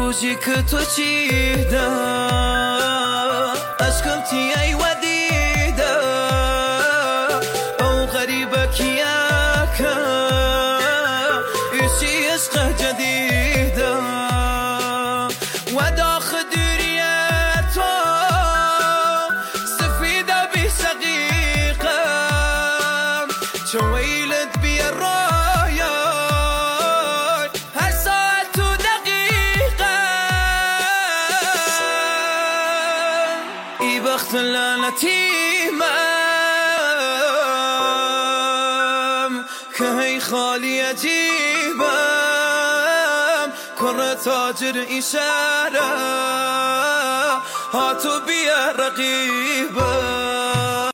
روزی که تو چیدم عشقم تیای ودیدم او غریبه کیا که ایشی عشق جدیدم و داخل تو سفيدة بشقيقة شويلت بي الراية هر ساعة ودقيقة اي بخت لعنتيمم كهي خالي عجيبم كره تاجر إشارة هاتو بيا رقيبة